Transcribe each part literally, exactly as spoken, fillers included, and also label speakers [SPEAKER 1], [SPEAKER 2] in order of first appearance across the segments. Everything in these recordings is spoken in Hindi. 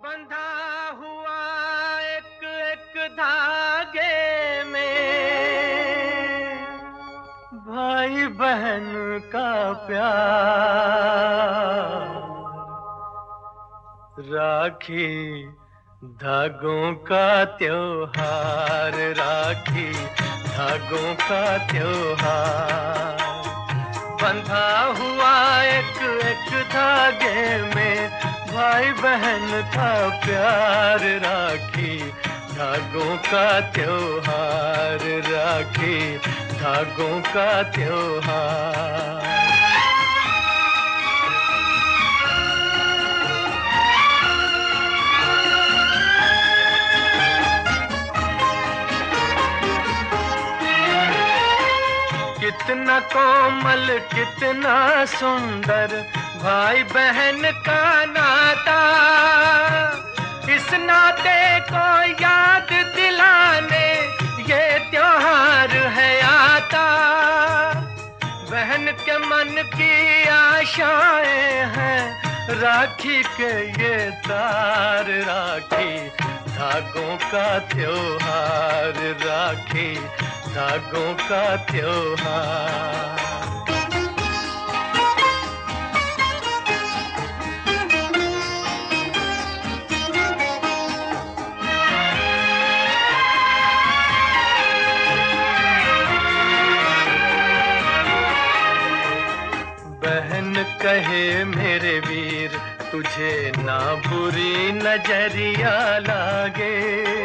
[SPEAKER 1] बंधा हुआ एक एक धागे में भाई बहन का प्यार, राखी धागों का त्योहार, राखी धागों का त्योहार। बंधा हुआ एक एक धागे में भाई बहन का प्यार, राखी धागों का त्योहार, राखी धागों का त्योहार। कितना कोमल कितना सुंदर भाई बहन का नाता, इस नाते को याद दिलाने ये त्योहार है आता। बहन के मन की आशाएं हैं राखी के ये तार, राखी धागों का त्योहार, राखी धागों का त्योहार। बहन कहे मेरे वीर तुझे ना बुरी नजरिया लागे,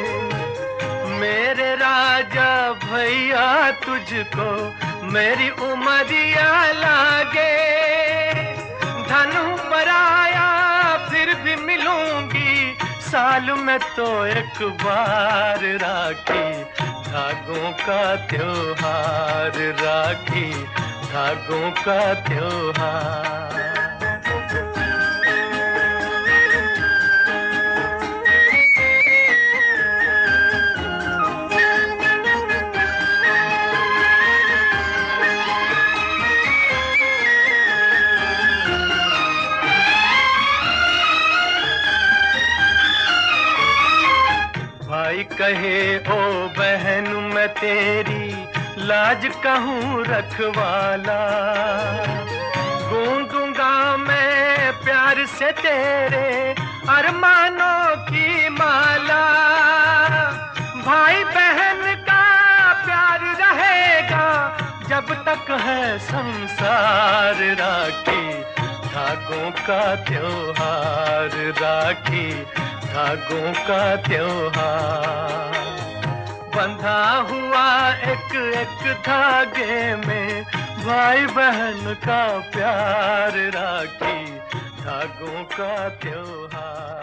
[SPEAKER 1] मेरे राजा भैया तुझको मेरी उमरिया लागे। धन पराया फिर भी मिलूंगी साल में तो एक बार, राखी धागों का त्योहार, राखी धागों का त्योहार। भाई कहे ओ बहन मैं तेरी लाज कहूँ रखवाला, गूंजूंगा मैं प्यार से तेरे अरमानों की माला। भाई बहन का प्यार रहेगा जब तक है संसार, राखी धागों का त्योहार, राखी धागों का त्योहार। बंधा हुआ एक एक धागे में भाई बहन का प्यार, राखी धागों का त्योहार।